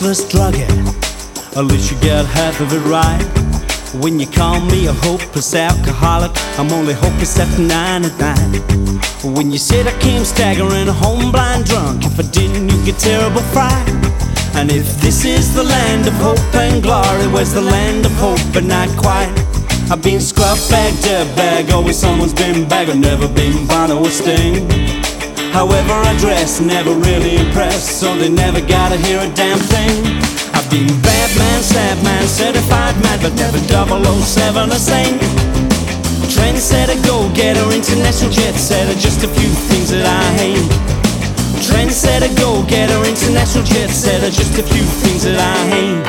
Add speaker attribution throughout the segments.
Speaker 1: hopeless druggie, at least you get half of it right. When you call me a hopeless alcoholic, I'm only hopeless after 9 at night. When you said I came staggering home blind drunk, if I didn't you get terrible fright. And if this is the land of hope and glory, where's the land of hope but not quite? I've been scrubbed bag, dead bag, always someone's been bag, I've never been Bono or Sting. However I dress, never really impressed, so they never gotta hear a damn thing. I've been bad man, sad man, certified mad, but never 007 or sane. Trendsetter, go-getter, international jet-setter, just a few things that I hate. Trendsetter, go-getter, international jet-setter, just a few things that I hate.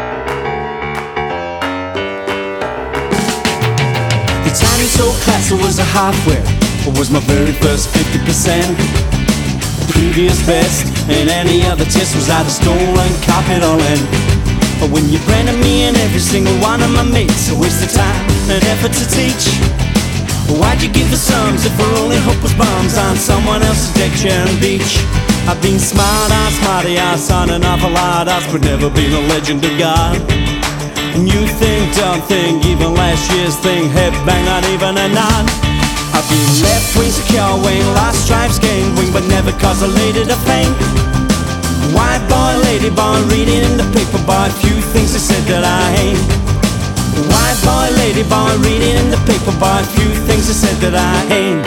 Speaker 1: The tiny soul class was a hardware, it was my very first 50%. Previous best in any other test was either stolen, copied or lent. But when you branded me and every single one of my mates, a waste of time and effort to teach. Why'd you give the sums if our only hope was bombs on someone else's deck chair and beach? I've been smart ass, smarty ass on an awful lot ass, but never been a legend of God. New thing, dumb thing, even last year's thing, headbang not even a nod. I've been left wing, secure wing, lost stripes, gained wing, but never caused a lady to faint. White boy, lady boy, reading in the paper boy, few things they said that I hate. White boy, lady boy, reading in the paper boy, few things they said that I hate.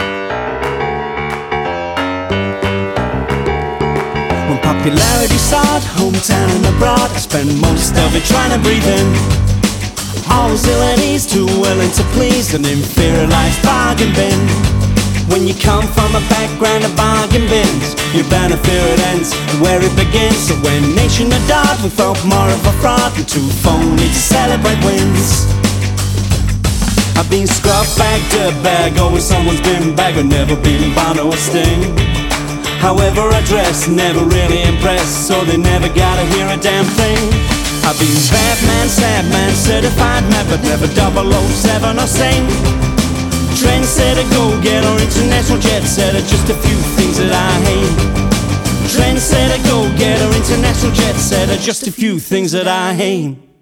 Speaker 1: When popularity sought, hometown and abroad, I spent most of it trying to breathe in. Always ill at ease, too willing to please an inferior life's bargain bin. When you come from a background of bargain bins, you better fear it ends and where it begins. So when nation adored, we felt more of a fraud and too phony to celebrate wins. I've been scrubbed bag, dirt bag, always someone's been bag, but never been Bono or Sting. However I dress, never really impressed, so they never gotta hear a damn thing. I've been bad man, sad man, certified mad, but never 007 or sane. Trendsetter, go-getter, international jet-setter, just a few things that I hate. Trendsetter, go-getter, international jet-setter, just a few things that I hate.